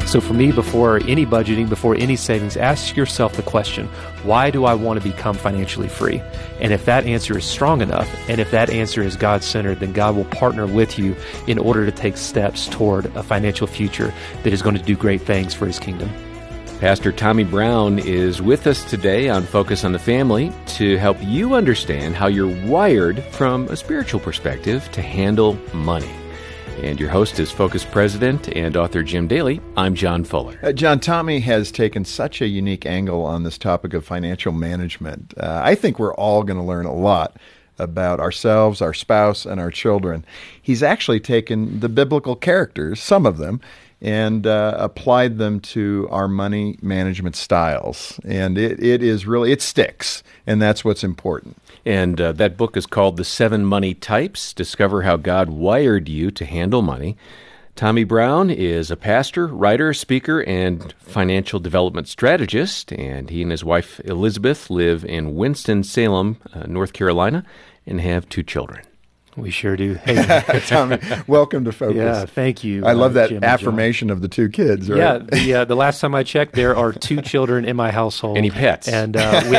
So for me, before any budgeting, before any savings, ask yourself the question, why do I want to become financially free? And if that answer is strong enough, and if that answer is God-centered, then God will partner with you in order to take steps toward a financial future that is going to do great things for His kingdom. Pastor Tommy Brown is with us today on Focus on the Family to help you understand how you're wired from a spiritual perspective to handle money. And your host is Focus President and author Jim Daly. I'm John Fuller. John, Tommy has taken such a unique angle on this topic of financial management. I think we're all going to learn a lot about ourselves, our spouse, and our children. He's actually taken the biblical characters, some of them, and applied them to our money management styles. And it sticks, and that's what's important. And that book is called The 7 Money Types, Discover How God Wired You to Handle Money. Tommy Brown is a pastor, writer, speaker, and financial development strategist, and he and his wife Elizabeth live in Winston-Salem, North Carolina, and have 2 children. We sure do. Hey, Tommy, welcome to Focus. Yeah, thank you. I love that Jim affirmation of the 2 kids, right? Yeah, the last time I checked, there are 2 children in my household. Any pets? And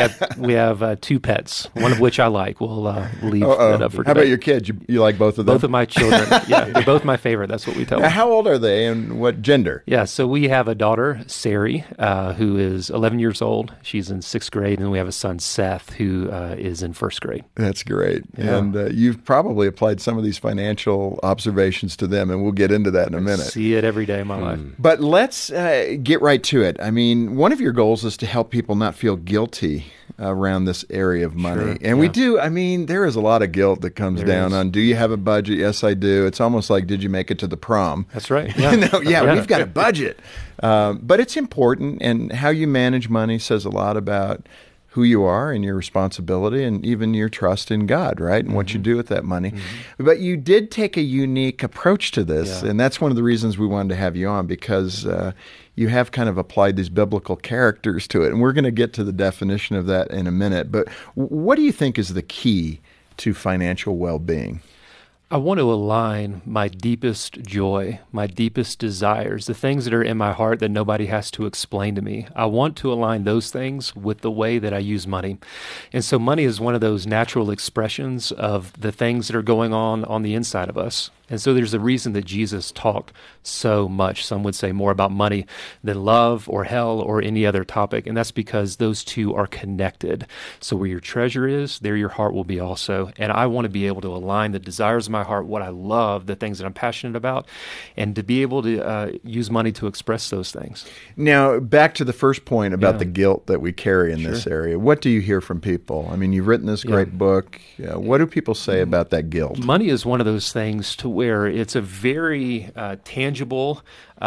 we have 2 pets, one of which I like. We'll leave that up for today. How about your kids? You like both of them? Both of my children. Yeah, they're both my favorite. That's what we tell them. How old are they and what gender? Yeah, so we have a daughter, Sari, who is 11 years old. She's in 6th grade, and we have a son, Seth, who is in 1st grade. That's great. Yeah. And you've probably applied some of these financial observations to them, and we'll get into that in a minute. See it every day of my life. But let's get right to it. I mean, one of your goals is to help people not feel guilty around this area of money. Sure, and we do. I mean, there is a lot of guilt that comes down on, do you have a budget? Yes, I do. It's almost like, did you make it to the prom? That's right. Yeah. We've got a budget. But it's important, and how you manage money says a lot about who you are and your responsibility and even your trust in God, right? And what you do with that money. But you did take a unique approach to this, and that's one of the reasons we wanted to have you on, because you have kind of applied these biblical characters to it. And we're going to get to the definition of that in a minute. But what do you think is the key to financial well-being? I want to align my deepest joy, my deepest desires, the things that are in my heart that nobody has to explain to me. I want to align those things with the way that I use money. And so money is one of those natural expressions of the things that are going on the inside of us. And so there's a reason that Jesus talked so much, some would say more about money than love or hell or any other topic. And that's because those two are connected. So where your treasure is, there your heart will be also. And I want to be able to align the desires of my heart, what I love, the things that I'm passionate about, and to be able to use money to express those things. Now, back to the first point about the guilt that we carry in this area. What do you hear from people? I mean, you've written this great book. What do people say about that guilt? Money is one of those things to where it's a very tangible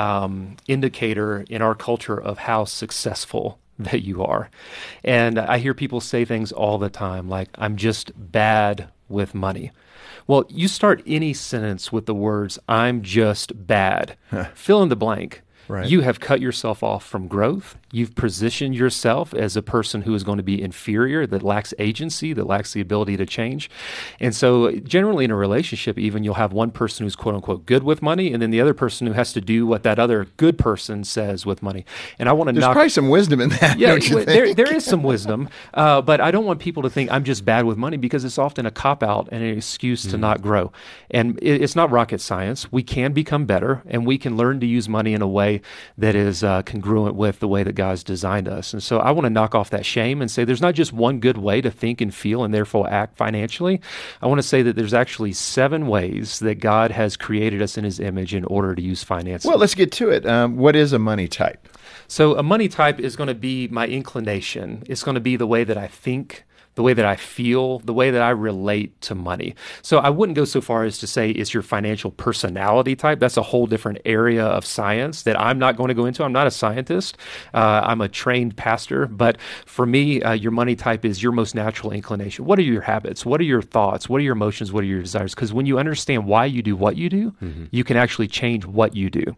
indicator in our culture of how successful that you are. And I hear people say things all the time like, I'm just bad with money. Well, you start any sentence with the words, I'm just bad. Fill in the blank. Right. You have cut yourself off from growth. You've positioned yourself as a person who is going to be inferior, that lacks agency, that lacks the ability to change. And so generally in a relationship, even you'll have one person who's quote unquote good with money, and then the other person who has to do what that other good person says with money. And I want to There's probably some wisdom in that. Yeah, don't you think? there is some wisdom, but I don't want people to think I'm just bad with money, because it's often a cop-out and an excuse to not grow. And it's not rocket science. We can become better, and we can learn to use money in a way that is congruent with the way that God's designed us. And so I want to knock off that shame and say there's not just one good way to think and feel and therefore act financially. I want to say that there's actually 7 ways that God has created us in His image in order to use finances. Well, let's get to it. What is a money type? So a money type is going to be my inclination. It's going to be the way that I think, the way that I feel, the way that I relate to money. So I wouldn't go so far as to say it's your financial personality type. That's a whole different area of science that I'm not going to go into. I'm not a scientist. I'm a trained pastor. But for me, your money type is your most natural inclination. What are your habits? What are your thoughts? What are your emotions? What are your desires? Because when you understand why you do what you do, you can actually change what you do.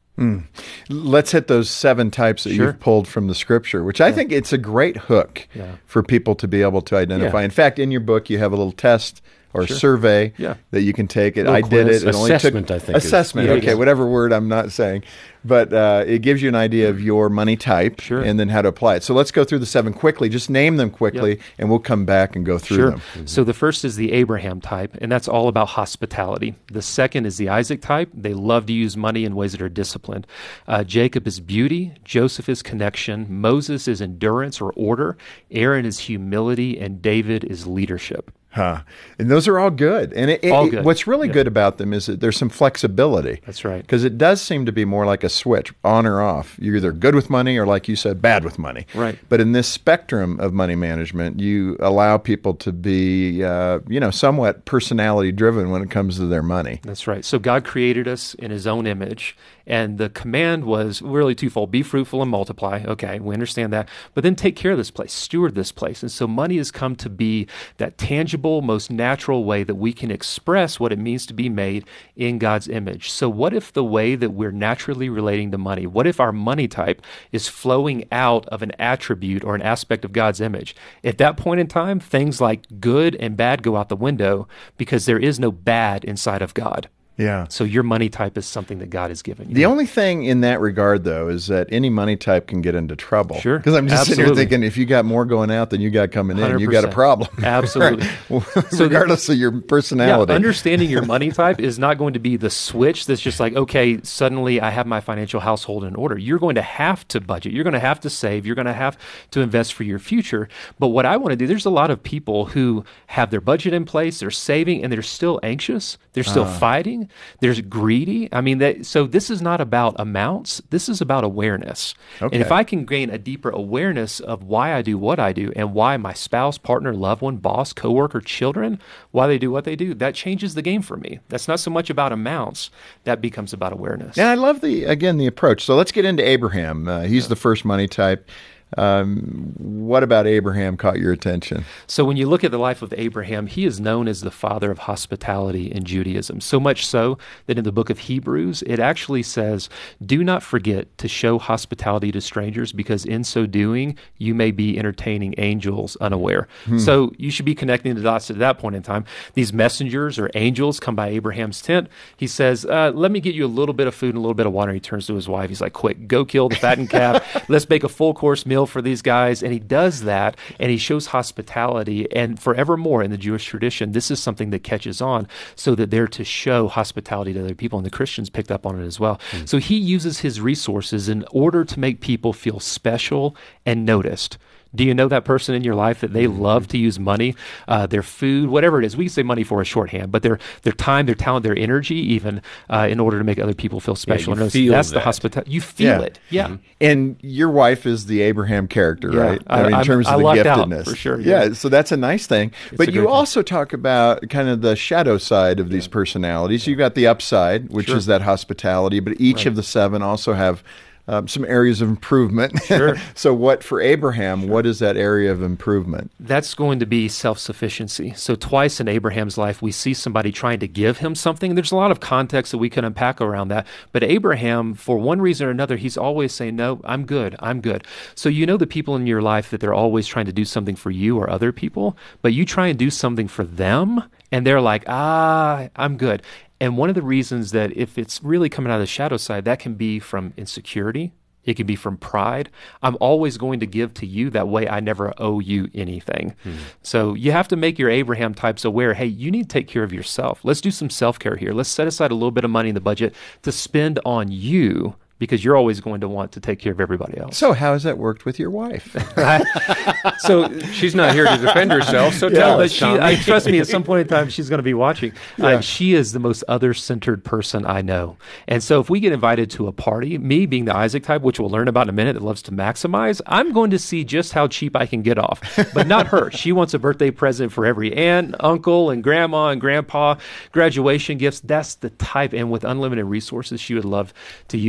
Let's hit those 7 types that you've pulled from the Scripture, which I think it's a great hook for people to be able to identify. In fact, in your book, you have a little test or Sure. survey Yeah. that you can take. It. Little I did quiz. it. It only took Assessment, I think, is- assessment. Yeah, Okay, yeah. whatever word I'm not saying, but it gives you an idea of your money type Sure. and then how to apply it. So let's go through the 7 quickly. Just name them quickly, and we'll come back and go through Sure. them. So the first is the Abraham type, and that's all about hospitality. The second is the Isaac type. They love to use money in ways that are disciplined. Jacob is beauty. Joseph is connection. Moses is endurance or order. Aaron is humility, and David is leadership. Huh. And those are all good. And All good. What's really Yeah. good about them is that there's some flexibility. That's right. Because it does seem to be more like a switch, on or off. You're either good with money or, like you said, bad with money. Right. But in this spectrum of money management, you allow people to be, somewhat personality driven when it comes to their money. That's right. So God created us in his own image, and the command was really twofold: be fruitful and multiply. Okay, we understand that. But then take care of this place, steward this place. And so money has come to be that tangible, most natural way that we can express what it means to be made in God's image. So what if the way that we're naturally relating to money, what if our money type is flowing out of an attribute or an aspect of God's image? At that point in time, things like good and bad go out the window because there is no bad inside of God. Yeah. So your money type is something that God has given you. The only thing in that regard, though, is that any money type can get into trouble. Sure. Because I'm just sitting here Absolutely. thinking, if you got more going out than you got coming in, you got a 100%. problem. Absolutely. So Regardless of your personality. Yeah, understanding your money type is not going to be the switch that's just like, okay, suddenly I have my financial household in order. You're going to have to budget. You're going to have to save. You're going to have to invest for your future. But what I want to do, there's a lot of people who have their budget in place, they're saving, and they're still anxious. They're still fighting. They're greedy. I mean, so this is not about amounts. This is about awareness. Okay. And if I can gain a deeper awareness of why I do what I do and why my spouse, partner, loved one, boss, coworker, children, why they do what they do, that changes the game for me. That's not so much about amounts. That becomes about awareness. And I love the approach. So let's get into Abraham. He's the first money type. What about Abraham caught your attention? So when you look at the life of Abraham, he is known as the father of hospitality in Judaism, so much so that in the book of Hebrews, it actually says, do not forget to show hospitality to strangers, because in so doing, you may be entertaining angels unaware. So you should be connecting the dots at that point in time. These messengers or angels come by Abraham's tent. He says, let me get you a little bit of food and a little bit of water. He turns to his wife. He's like, quick, go kill the fattened calf. Let's make a full course meal for these guys. And he does that, and he shows hospitality. And forevermore in the Jewish tradition, this is something that catches on, so that they're to show hospitality to other people. And the Christians picked up on it as well. So he uses his resources in order to make people feel special and noticed. Do you know that person in your life that they love to use money, their food, whatever it is? We say money for a shorthand, but their time, their talent, their energy, even in order to make other people feel special. you and noticed. feel That's the that. hospitality. You feel Yeah. it. Yeah. And your wife is the Abraham character, Yeah, right? I mean, in terms I of the lucked out, giftedness. for sure, Yeah. yeah. So that's a nice thing. a But great you thing. also talk about kind of the shadow side of these personalities. You've got the upside, which Sure. is that hospitality, but each Right. of the 7 also have some areas of improvement. Sure. So for Abraham, what is that area of improvement? That's going to be self-sufficiency. So twice in Abraham's life, we see somebody trying to give him something. There's a lot of context that we can unpack around that. But Abraham, for one reason or another, he's always saying, no, I'm good. I'm good. So you know the people in your life that they're always trying to do something for you or other people, but you try and do something for them, and they're like, I'm good. And one of the reasons that if it's really coming out of the shadow side, that can be from insecurity. It can be from pride. I'm always going to give to you. That way I never owe you anything. So you have to make your Abraham types aware, hey, you need to take care of yourself. Let's do some self-care here. Let's set aside a little bit of money in the budget to spend on you, because you're always going to want to take care of everybody else. So how has that worked with your wife? So She's not here to defend herself, so Yeah, tell but us, she, Tommy. trust me, at some point in time, she's going to be watching. Yeah. She is the most other-centered person I know. And so if we get invited to a party, me being the Isaac type, which we'll learn about in a minute, that loves to maximize, I'm going to see just how cheap I can get off. But not her. She wants a birthday present for every aunt, uncle, and grandma and grandpa, graduation gifts. That's the type. And with unlimited resources, she would love to use it in that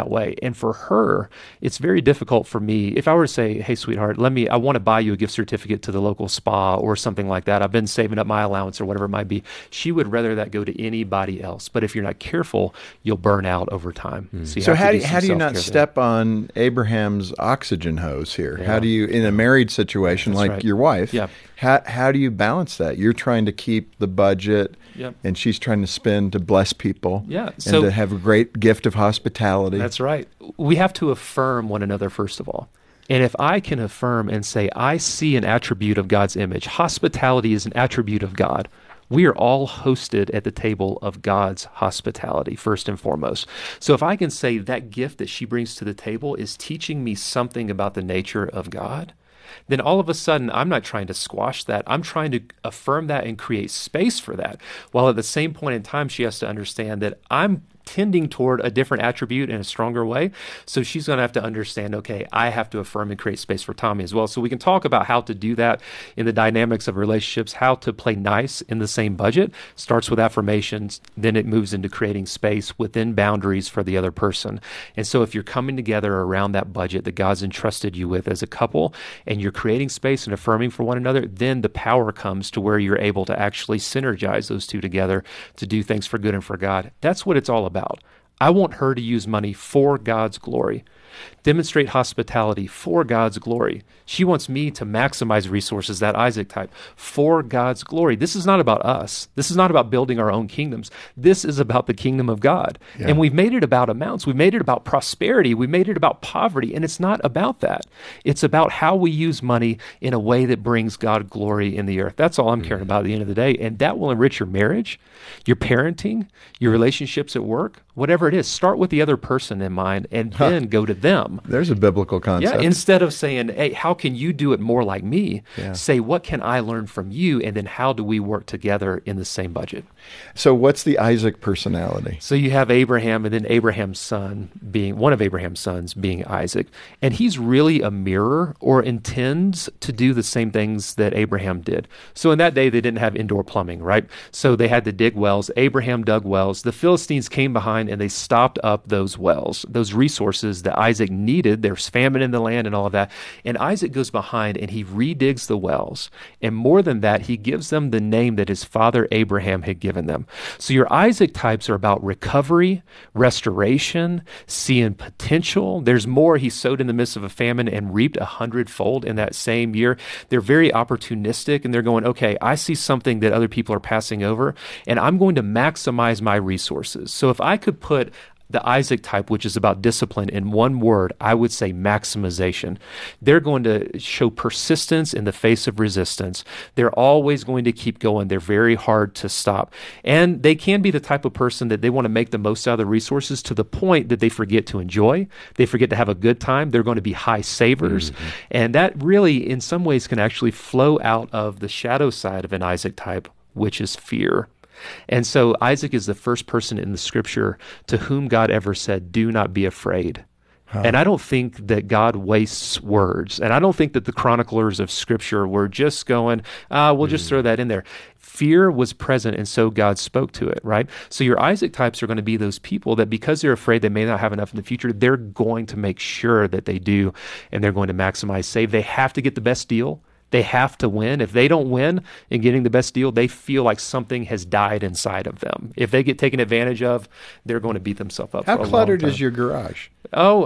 that way. And for her, it's very difficult for me. If I were to say, hey, sweetheart, I want to buy you a gift certificate to the local spa or something like that. I've been saving up my allowance or whatever it might be. She would rather that go to anybody else. But if you're not careful, you'll burn out over time. So how do you not step on Abraham's oxygen hose here? Yeah. How do you, in a married situation That's like right. your wife, Yeah. how do you balance that? You're trying to keep the budget, Yep. and she's trying to spend to bless people, Yeah, and so- to have a great gift of hospitality. That's right. We have to affirm one another, first of all. And if I can affirm and say, I see an attribute of God's image, hospitality is an attribute of God. We are all hosted at the table of God's hospitality, first and foremost. So if I can say that gift that she brings to the table is teaching me something about the nature of God, then all of a sudden I'm not trying to squash that. I'm trying to affirm that and create space for that. While at the same point in time, she has to understand that I'm tending toward a different attribute in a stronger way. So she's going to have to understand, okay, I have to affirm and create space for Tommy as well. So we can talk about how to do that in the dynamics of relationships, how to play nice in the same budget. Starts with affirmations, then it moves into creating space within boundaries for the other person. And so if you're coming together around that budget that God's entrusted you with as a couple, and you're creating space and affirming for one another, then the power comes to where you're able to actually synergize those two together to do things for good and for God. That's what it's all about. I want her to use money for God's glory, demonstrate hospitality for God's glory. She wants me to maximize resources, that Isaac type, for God's glory. This is not about us. This is not about building our own kingdoms. This is about the kingdom of God. Yeah. And we've made it about amounts. We've made it about prosperity. We've made it about poverty. And it's not about that. It's about how we use money in a way that brings God glory in the earth. That's all I'm caring about at the end of the day. And that will enrich your marriage, your parenting, your relationships at work, whatever it is. Start with the other person in mind and then go to them. There's a biblical concept. Yeah, instead of saying, hey, how can you do it more like me? Yeah. Say, what can I learn from you? And then how do we work together in the same budget? So what's the Isaac personality? So you have Abraham, and then Abraham's son being one of Abraham's sons being Isaac. And he's really a mirror, or intends to do the same things that Abraham did. So in that day, they didn't have indoor plumbing, right? So they had to dig wells. Abraham dug wells. The Philistines came behind and they stopped up those wells, those resources that Isaac needed. There's famine in the land and all of that. And Isaac goes behind and he redigs the wells. And more than that, he gives them the name that his father Abraham had given them. So your Isaac types are about recovery, restoration, seeing potential. There's more. He sowed in the midst of a famine and reaped 100-fold in that same year. They're very opportunistic, and they're going, okay, I see something that other people are passing over, and I'm going to maximize my resources. So if I could put the Isaac type, which is about discipline, in one word, I would say maximization. They're going to show persistence in the face of resistance. They're always going to keep going. They're very hard to stop. And they can be the type of person that they want to make the most out of the resources to the point that they forget to enjoy. They forget to have a good time. They're going to be high savers. Mm-hmm. And that really, in some ways, can actually flow out of the shadow side of an Isaac type, which is fear. And so Isaac is the first person in the scripture to whom God ever said, do not be afraid. And I don't think that God wastes words. And I don't think that the chroniclers of scripture were just going, we'll just throw that in there. Fear was present, and so God spoke to it, right? So your Isaac types are going to be those people that because they're afraid they may not have enough in the future, they're going to make sure that they do, and they're going to maximize save. They have to get the best deal. They have to win. If they don't win in getting the best deal, they feel like something has died inside of them. If they get taken advantage of, they're going to beat themselves up. How for a cluttered long time. is your garage? Oh,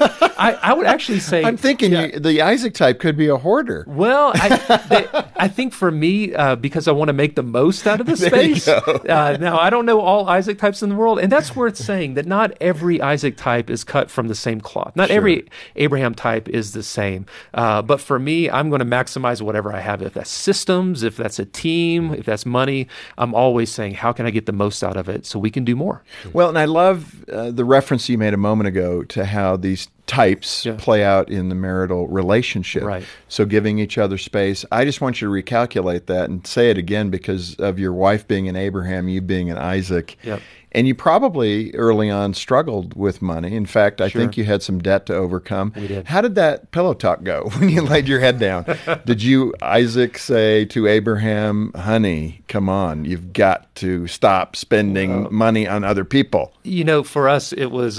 I would actually say... I'm thinking the Isaac type could be a hoarder. Well, I think for me, because I want to make the most out of the space. Now, I don't know all Isaac types in the world, and that's worth saying, that not every Isaac type is cut from the same cloth. Not every Abraham type is the same. But for me, I'm going to maximize whatever I have. If that's systems, if that's a team, if that's money, I'm always saying, how can I get the most out of it so we can do more? Well, and I love the reference you made a moment ago to how these types play out in the marital relationship. Right. So giving each other space. I just want you to recalculate that and say it again because of your wife being an Abraham, you being an Isaac. Yep. And you probably early on struggled with money. In fact, I think you had some debt to overcome. We did. How did that pillow talk go when you laid your head down? Did you, Isaac, say to Abraham, honey, come on, you've got to stop spending money on other people? For us, it was,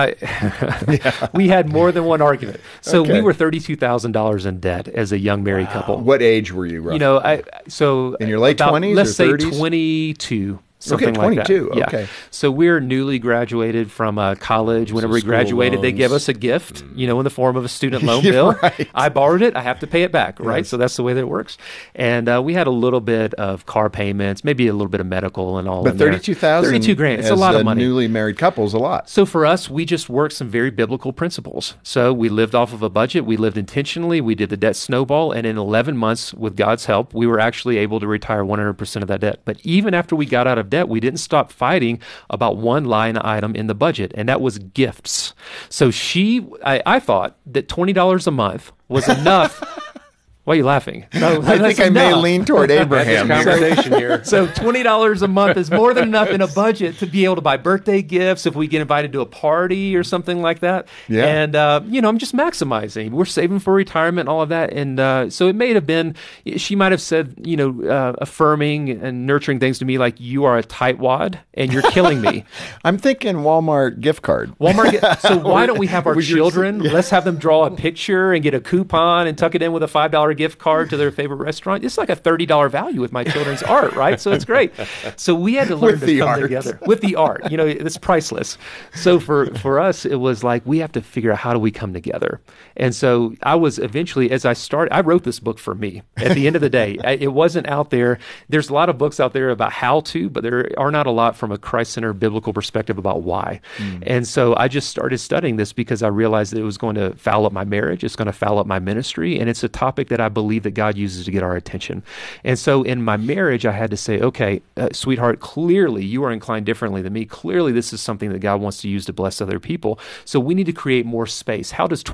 we had more than one argument. So we were $32,000 in debt as a young married couple. What age were you, roughly? In your late 20s let's or say 30s? 22. Something like that. 22. Yeah. Okay. So we're newly graduated from college. Whenever we graduated, they give us a gift, in the form of a student loan bill. Right. I borrowed it. I have to pay it back, right? So that's the way that it works. And we had a little bit of car payments, maybe a little bit of medical and all. But $32,000, $32,000. It's a lot of money. Newly married couple is a lot. So for us, we just worked some very biblical principles. So we lived off of a budget. We lived intentionally. We did the debt snowball. And in 11 months, with God's help, we were actually able to retire 100% of that debt. But even after we got out of debt, we didn't stop fighting about one line item in the budget, and that was gifts. So I thought that $20 a month was enough. Why are you laughing? No, I think I may lean toward Abraham. Conversation here. So $20 a month is more than enough in a budget to be able to buy birthday gifts if we get invited to a party or something like that. Yeah. And, I'm just maximizing. We're saving for retirement and all of that. And so it may have been, she might have said, affirming and nurturing things to me like, you are a tightwad and you're killing me. I'm thinking Walmart gift card. So why don't we have our children, let's have them draw a picture and get a coupon and tuck it in with a $5 gift card to their favorite restaurant. It's like a $30 value with my children's art, right? So it's great. So we had to learn to come together with the art. It's priceless. So for us, it was like we have to figure out how do we come together. And so I was eventually, as I started, I wrote this book for me. At the end of the day, it wasn't out there. There's a lot of books out there about how to, but there are not a lot from a Christ-centered biblical perspective about why. And so I just started studying this because I realized that it was going to foul up my marriage. It's going to foul up my ministry. And it's a topic that I believe that God uses to get our attention. And so in my marriage, I had to say, okay, sweetheart, clearly you are inclined differently than me. Clearly this is something that God wants to use to bless other people. So we need to create more space. How does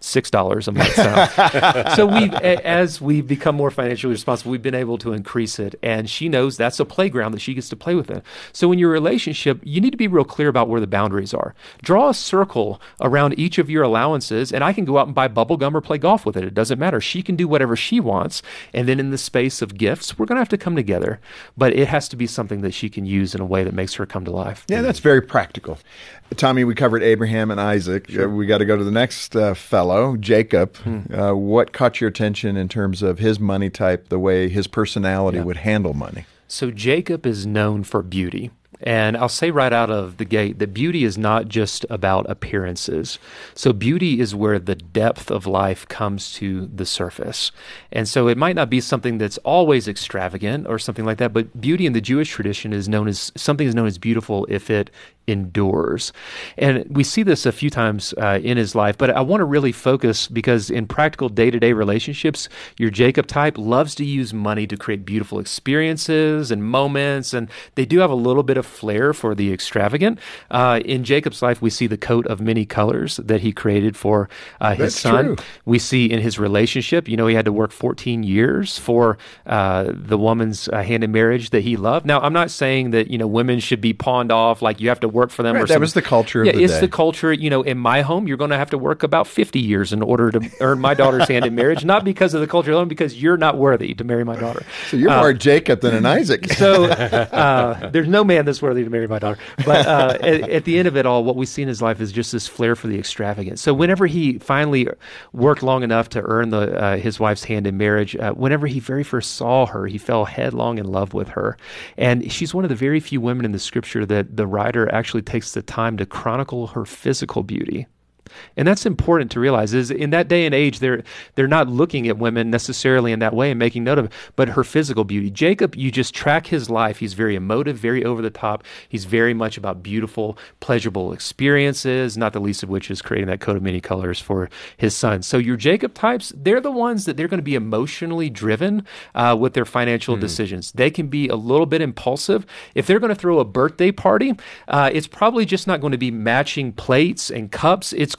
$26 a month sound? So as we've become more financially responsible, we've been able to increase it. And she knows that's a playground that she gets to play with it. So in your relationship, you need to be real clear about where the boundaries are. Draw a circle around each of your allowances, and I can go out and buy bubble gum or play golf with it. It doesn't matter. She can do whatever she wants. And then in the space of gifts, we're going to have to come together. But it has to be something that she can use in a way that makes her come to life. Yeah, that's very practical. Tommy, we covered Abraham and Isaac. Sure. We got to go to the next fellow, Jacob. What caught your attention in terms of his money type, the way his personality would handle money? So Jacob is known for beauty. And I'll say right out of the gate that beauty is not just about appearances. So beauty is where the depth of life comes to the surface. And so it might not be something that's always extravagant or something like that, but beauty in the Jewish tradition is known as beautiful if it endures. And we see this a few times in his life, but I want to really focus because in practical day-to-day relationships, your Jacob type loves to use money to create beautiful experiences and moments, and they do have a little bit of flair for the extravagant. In Jacob's life, we see the coat of many colors that he created for his son. True. We see in his relationship, he had to work 14 years for the woman's hand in marriage that he loved. Now, I'm not saying that, women should be pawned off, like you have to work for them. Right, or that was the culture of the day. It's the culture. In my home, you're going to have to work about 50 years in order to earn my daughter's hand in marriage, not because of the culture alone, because you're not worthy to marry my daughter. So you're more Jacob than an Isaac. So there's no man that's worthy to marry my daughter. But at the end of it all, what we see in his life is just this flair for the extravagant. So whenever he finally worked long enough to earn his wife's hand in marriage, whenever he very first saw her, he fell headlong in love with her. And she's one of the very few women in the scripture that the writer actually takes the time to chronicle her physical beauty. And that's important to realize is in that day and age, they're not looking at women necessarily in that way and making note of it, but her physical beauty. Jacob, you just track his life. He's very emotive, very over the top. He's very much about beautiful, pleasurable experiences, not the least of which is creating that coat of many colors for his son. So your Jacob types, they're the ones that they're going to be emotionally driven with their financial decisions. They can be a little bit impulsive. If they're going to throw a birthday party, it's probably just not going to be matching plates and cups. It's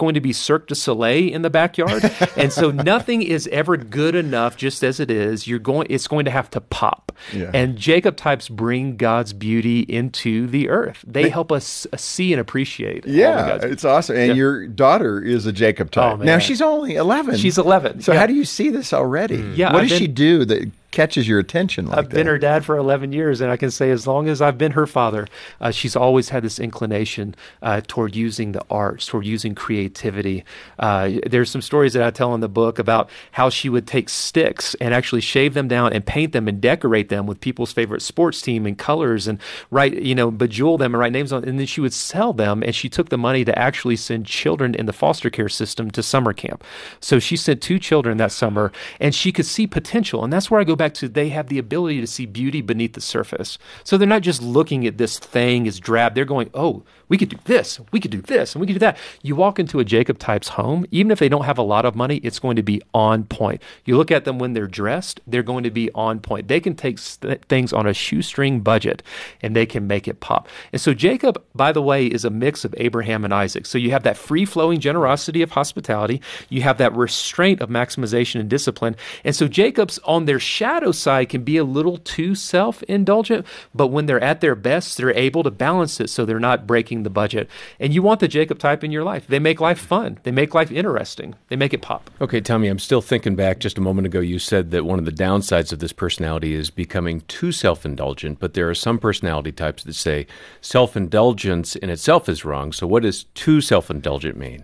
going to be Cirque du Soleil in the backyard. And so nothing is ever good enough just as it is. It's going to have to pop. Yeah. And Jacob types bring God's beauty into the earth. They help us see and appreciate. Yeah, it's awesome. And your daughter is a Jacob type. Oh, man. Now, she's only 11. She's 11. So how do you see this already? Yeah, what does she do that catches your attention like that? I've been her dad for 11 years, and I can say as long as I've been her father, she's always had this inclination toward using the arts, toward using creativity. There's some stories that I tell in the book about how she would take sticks and actually shave them down and paint them and decorate them with people's favorite sports team and colors and bejewel them and write names on, and then she would sell them, and she took the money to actually send children in the foster care system to summer camp. So she sent 2 children that summer, and she could see potential, and that's where I go back to they have the ability to see beauty beneath the surface. So they're not just looking at this thing as drab. They're going, oh, we could do this, we could do this, and we could do that. You walk into a Jacob type's home, even if they don't have a lot of money, it's going to be on point. You look at them when they're dressed, they're going to be on point. They can take things on a shoestring budget, and they can make it pop. And so Jacob, by the way, is a mix of Abraham and Isaac. So you have that free-flowing generosity of hospitality. You have that restraint of maximization and discipline. And so Jacob's on their shadow side can be a little too self-indulgent, but when they're at their best, they're able to balance it so they're not breaking the budget. And you want the Jacob type in your life. They make life fun. They make life interesting. They make it pop. Okay, Tommy, I'm still thinking back just a moment ago. You said that one of the downsides of this personality is becoming too self-indulgent, but there are some personality types that say self-indulgence in itself is wrong. So what does too self-indulgent mean?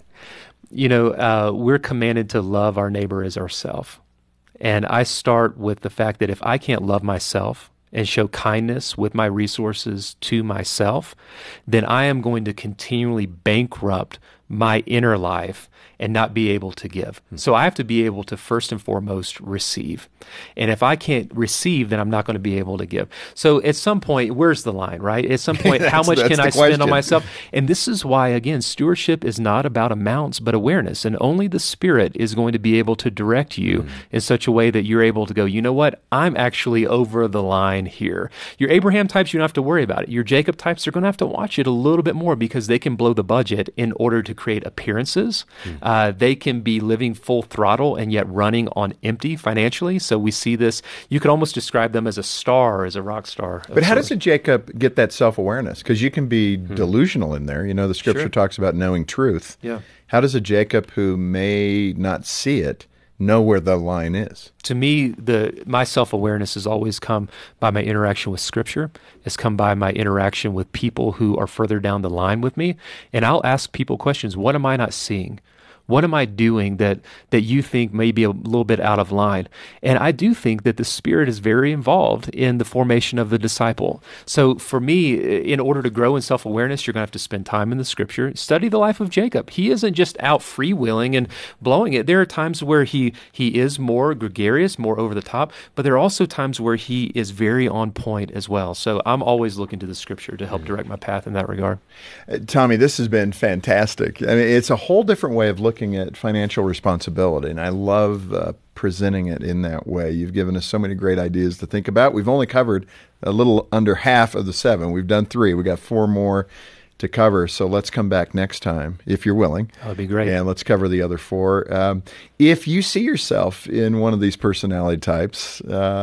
We're commanded to love our neighbor as ourselves. And I start with the fact that if I can't love myself and show kindness with my resources to myself, then I am going to continually bankrupt my inner life and not be able to give. So I have to be able to first and foremost receive. And if I can't receive, then I'm not going to be able to give. So at some point, where's the line, right? At some point, how much can I spend on myself? And this is why, again, stewardship is not about amounts, but awareness. And only the Spirit is going to be able to direct you in such a way that you're able to go, you know what? I'm actually over the line here. Your Abraham types, you don't have to worry about it. Your Jacob types are going to have to watch it a little bit more because they can blow the budget in order to create appearances. They can be living full throttle and yet running on empty financially. So we see this. You could almost describe them as a star, as a rock star. But how does a Jacob get that self-awareness? Because you can be delusional in there. The Scripture talks about knowing truth. Yeah. How does a Jacob who may not see it know where the line is? To me, my self-awareness has always come by my interaction with Scripture. It's come by my interaction with people who are further down the line with me. And I'll ask people questions. What am I not seeing? What am I doing that you think may be a little bit out of line? And I do think that the Spirit is very involved in the formation of the disciple. So for me, in order to grow in self-awareness, you're going to have to spend time in the Scripture. Study the life of Jacob. He isn't just out freewheeling and blowing it. There are times where he is more gregarious, more over the top, but there are also times where he is very on point as well. So I'm always looking to the Scripture to help direct my path in that regard. Tommy, this has been fantastic. I mean, it's a whole different way of looking at financial responsibility, and I love presenting it in that way. You've given us so many great ideas to think about. We've only covered a little under half of the 7. We've done 3. We got 4 more to cover, so let's come back next time, if you're willing. That would be great. And let's cover the other 4. If you see yourself in one of these personality types,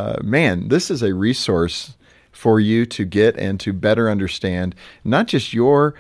this is a resource for you to get and to better understand not just your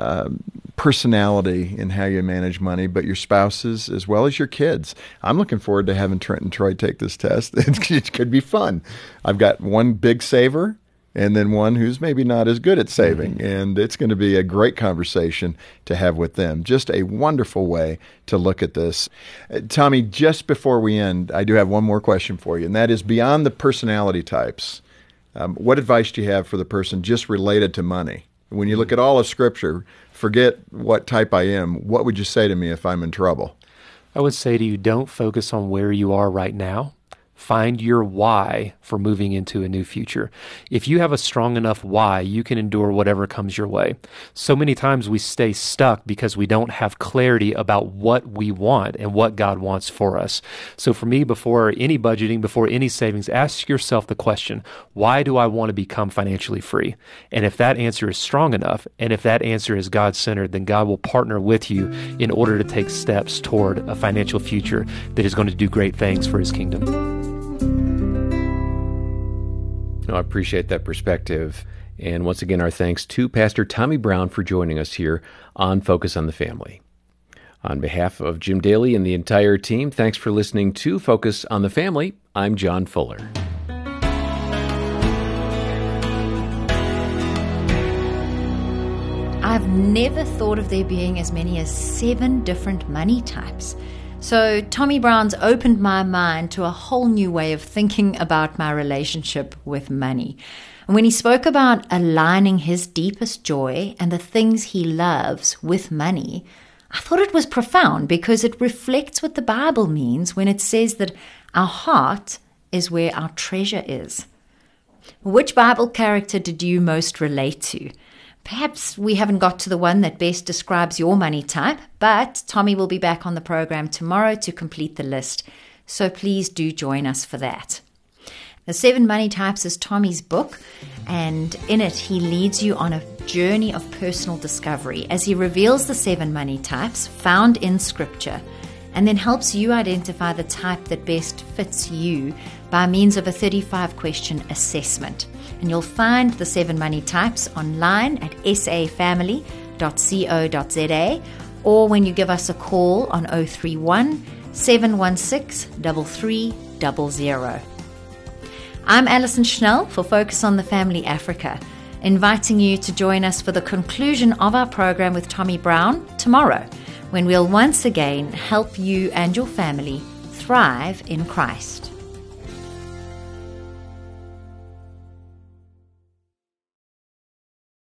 personality in how you manage money, but your spouses as well as your kids. I'm looking forward to having Trent and Troy take this test. It could be fun. I've got one big saver and then one who's maybe not as good at saving. And it's going to be a great conversation to have with them. Just a wonderful way to look at this. Tommy, just before we end, I do have one more question for you, and that is beyond the personality types. What advice do you have for the person just related to money? When you look at all of Scripture, forget what type I am. What would you say to me if I'm in trouble? I would say to you, don't focus on where you are right now. Find your why for moving into a new future. If you have a strong enough why, you can endure whatever comes your way. So many times we stay stuck because we don't have clarity about what we want and what God wants for us. So for me, before any budgeting, before any savings, ask yourself the question, why do I want to become financially free? And if that answer is strong enough, and if that answer is God-centered, then God will partner with you in order to take steps toward a financial future that is going to do great things for His kingdom. I appreciate that perspective. And once again, our thanks to Pastor Tommy Brown for joining us here on Focus on the Family. On behalf of Jim Daly and the entire team, thanks for listening to Focus on the Family. I'm John Fuller. I've never thought of there being as many as 7 different money types. So Tommy Brown's opened my mind to a whole new way of thinking about my relationship with money. And when he spoke about aligning his deepest joy and the things he loves with money, I thought it was profound because it reflects what the Bible means when it says that our heart is where our treasure is. Which Bible character did you most relate to? Perhaps we haven't got to the one that best describes your money type, but Tommy will be back on the program tomorrow to complete the list. So please do join us for that. The 7 Money Types is Tommy's book, and in it he leads you on a journey of personal discovery as he reveals the 7 money types found in Scripture, and then helps you identify the type that best fits you by means of a 35-question assessment. And you'll find the 7 money types online at safamily.co.za, or when you give us a call on 031 716 3300. I'm Alison Schnell for Focus on the Family Africa, inviting you to join us for the conclusion of our program with Tommy Brown tomorrow, when we'll once again help you and your family thrive in Christ.